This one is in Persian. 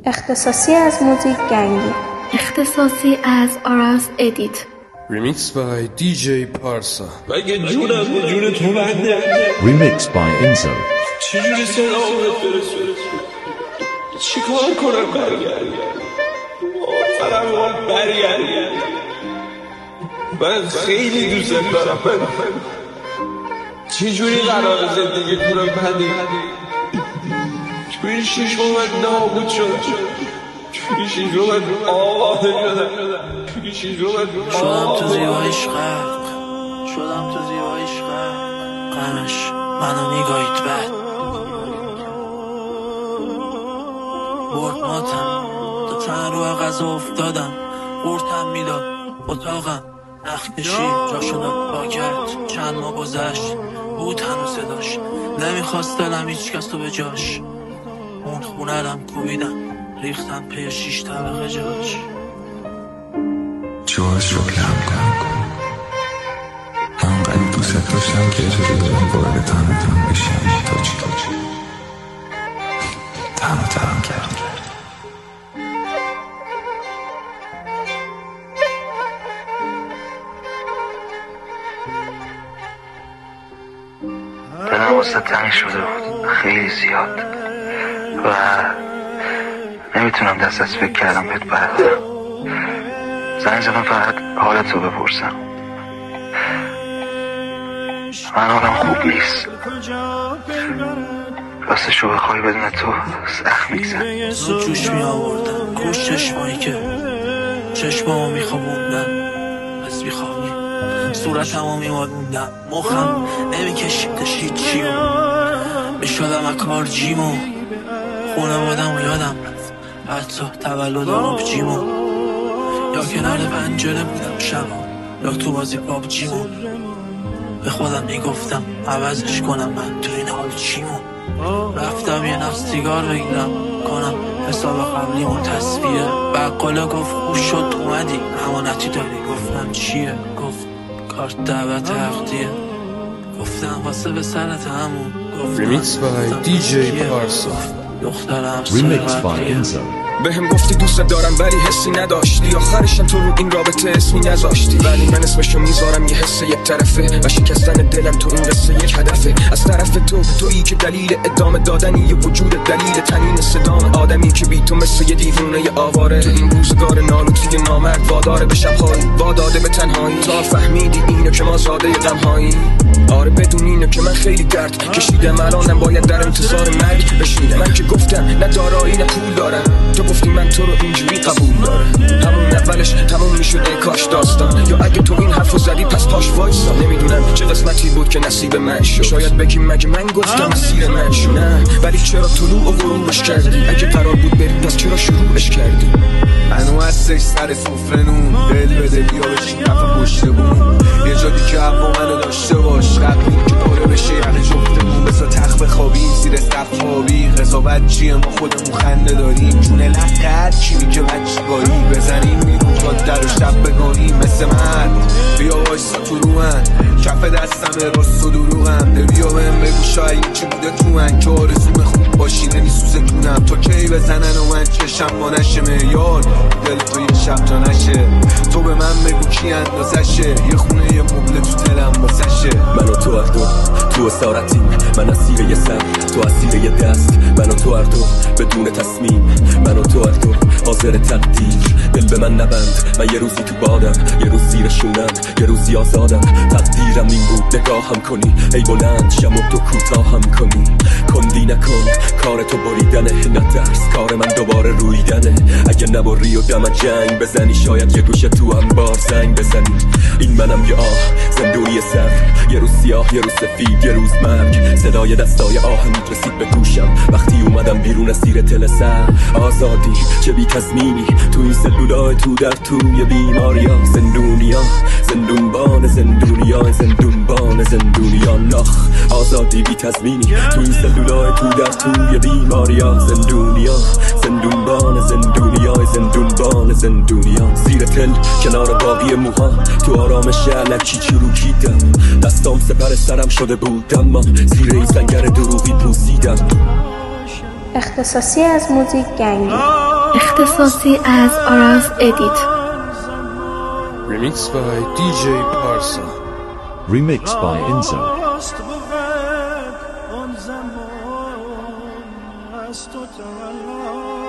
اختصاصی از موزیک گنگی. اختصاصی از آراس ادیت. Remixed by DJ Parsa. مگه جونم به جون تو بنده. Remixed by Enzo. چجوری صدامت برسه؟ چی کار کنم برگردی؟ آفرم برگردی. من خیلی دوست دارم. چجوری قرار زندگی کنم بنده؟ توی شیش من نابود شدم. شدم تو زیبایش غرق، شدم تو زیبایش غرق، غمش منو میگاهید بد برد ماتم تا چند رو غذا افتادم، قورتم میداد اتاقم نخ کشید جاشو با کرد. چند ماه گذشت بود هنوز صداش، نمیخواست دلم هیچ کس رو به جاش. اون خونه رم کوبیدم ریختم پی 6 طبقه جاش. جاش رو کم کن، انقدر دوست داشتم که اجازه دارم وارد تنم بشم. تا چی تنم کردم. دلم واسه تنگ شده بود خیلی زیاد و نمیتونم دست از فکر کردم بهت بردارم. زنگ زدم فقط حالت رو بپرسم. من حالم خوب نیست، راستشو بخوای بدون تو سخت میگذر. زود جوش می آوردم کش چشمایی که چشمامو میخوابوندن از بیخوابی، صورتمو میمالوندم، مخم نمیکشیدش هیچیو. میشدم اکار جیمو، خونوادم یادم رفت، حتی تولد آبجیمو. یا کنار پنجره بودم شبا، یا تو بازی پابجیمو. به خودم میگفتم عوضش کنم من تو این حال چیمو. رفتم یه نفس سیگار بگیرم کنم حساب قبلیمو تصویه. بقاله گفت خوش شد اومدی امانتی داری. گفتم چیه؟ گفت کارت دعوت عقدیه. گفتم واسه به سرت همون. Remixed by DJ Parsa. دخترم Remixed by Enzo. بهم گفتی دوست دارم ولی حسی نداشتی، آخرشم تو رو این رابطه اسمی نذاشتی. ولی من اسمشو میذارم یه حس یک طرفه و شکستن دلم تو این قصه یک هدفه. از طرف تویی که دلیل ادامه دادنی یه وجود، دلیل تنین صدام آدمی که بی تو مثل یه دیوونه ی آواره. تو این روزگار نالوتی نامرد واداره به شبهایی، واداده به تنهایی. تا فهمیدی اینو که ما زاده غمهایی. آره بدون اینو که من خیلی درد کشیدم، الانم باید در انتظار مرگ بشینم. من که گفتم نه دارایی نه پول دارم، تو گفتی من تو رو اینجوری قبول دارم. همون اولش تموم میشد ای کاش داستان، یا اگه تو این حرفو زدی پس پاش وایسا. نمیدونم چه قسمتی بود که نصیب من شد، شاید بگی مگه من گفتم مسیر من شد. نه ولی چرا طلوع و غروبش کردی؟ اگه قرار بود بری پس چرا شروعش کردی؟ منو هستش سر سفره نون، دل بده بیا بشین کف پشت بوم. یه جادی که هوا منو داشته باش، قبلی که پاره بشه یقه جفتمون. بسا تخت بخوابیم زیر سقف خوابی، قضاوت چیه ما خودمون خنده داریم. جونه لقت چی میگه بچگاهی، بزنیم بیرون تا در و شب بگاهیم. مثل من بیا وایسا تو رو من، کف دستم راست و دروغم. بیا بهم بگو شاید چی بوده تو من که آرزوم خوب باشی نمیسوزه کنم. تا کی بزنن و من چشم ما نشه معیار دل تو یه شب تا نشه. تو به من بگو کی اندازشه، یه خونه یه مبله تو دلم واسشه. من و تو هر دو تو اسارتیم، من اسیر یه سر تو اسیر یه دست. من و تو هر دو بدون تصمیم، من و تو هر دو حاضر تقدیر. دل به من نبند، من یه روزی تو بادم، یه روز زیر شونم، یه روزی آزادم. تقدیرم این بود نگاهم کنی، ای بلند شم و تو کوتاهم کنی. کندی نکن کار تو بریدنه، نه درس کار من دوباره رویدنه. اگه نبری و دم جنگ بزنی، شاید یه گوشه تو انبار زنگ بزنی. این منم یه آه زندونی سر، یه روز سیاه یه روز سفید یه روز مرگ. صدای دستای آهنت رسید به گوشم وقتی اومدم بیرون از زیر تل سر. آزادی چه بی تضمینی تو این سلولای تو در توی بیماریا. زندونیا زندونبان زندونیا، زندونبان زندونیان لاخ. آزادی بی تضمینی تو این سلولای تو در توی بیماریا. زندونیا زندونبان زندونیا، زندونبان زندونیان. زیر تل کنار باقی موهام تو آرامش علکی چروکیدم. دستام سپر سرم شده بود اما زیر این سنگر دروغی پوسیدم. اختصاصی از موزیک گنگی. اختصاصی از آراز ادیت. Remixed by DJ Parsa. Remixed by Enzo. آن زمان از تو تولد